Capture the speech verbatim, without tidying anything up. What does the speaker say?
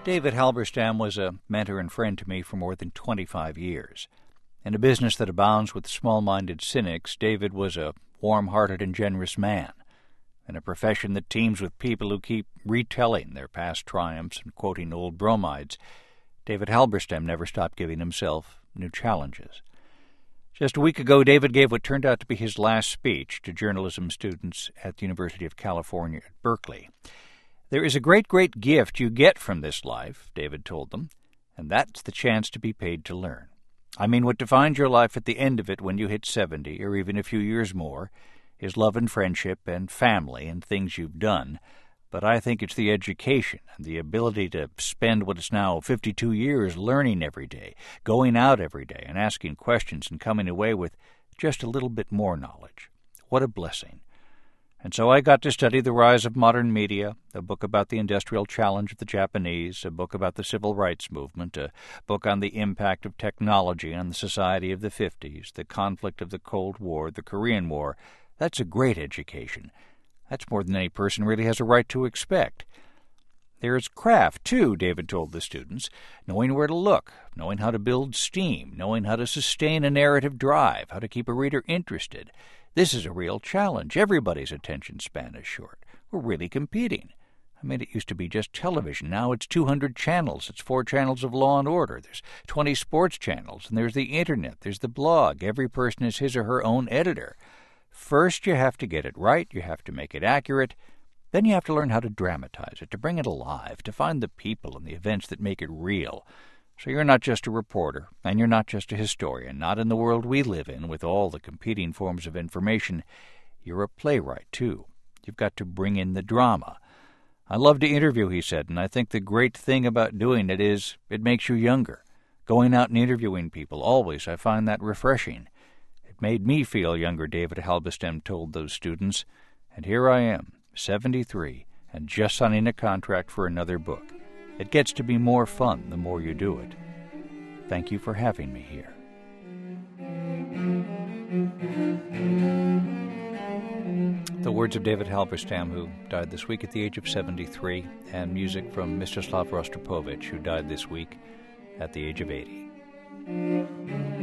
David Halberstam was a mentor and friend to me for more than twenty-five years. In a business that abounds with small-minded cynics, David was a warm-hearted and generous man. In a profession that teems with people who keep retelling their past triumphs and quoting old bromides, David Halberstam never stopped giving himself new challenges. Just a week ago, David gave what turned out to be his last speech to journalism students at the University of California at Berkeley. There is a great, great gift you get from this life, David told them, and that's the chance to be paid to learn. I mean, what defines your life at the end of it when you hit seventy, or even a few years more, is love and friendship and family and things you've done. But I think it's the education and the ability to spend what is now fifty-two years learning every day, going out every day and asking questions and coming away with just a little bit more knowledge. What a blessing. And so I got to study the rise of modern media, a book about the industrial challenge of the Japanese, a book about the civil rights movement, a book on the impact of technology on the society of the fifties, the conflict of the Cold War, the Korean War. That's a great education. That's more than any person really has a right to expect. There is craft, too, David told the students, knowing where to look, knowing how to build steam, knowing how to sustain a narrative drive, how to keep a reader interested. This is a real challenge. Everybody's attention span is short. We're really competing. I mean, it used to be just television. Now it's two hundred channels. It's four channels of Law and Order. There's twenty sports channels, and there's the Internet. There's the blog. Every person is his or her own editor. First, you have to get it right. You have to make it accurate. Then you have to learn how to dramatize it, to bring it alive, to find the people and the events that make it real. So you're not just a reporter, and you're not just a historian, not in the world we live in with all the competing forms of information. You're a playwright, too. You've got to bring in the drama. I love to interview, he said, and I think the great thing about doing it is it makes you younger. Going out and interviewing people, always, I find that refreshing. It made me feel younger, David Halberstam told those students, and here I am, seventy-three, and just signing a contract for another book. It gets to be more fun the more you do it. Thank you for having me here. The words of David Halberstam, who died this week at the age of seventy-three, and music from Mstislav Rostropovich, who died this week at the age of eighty.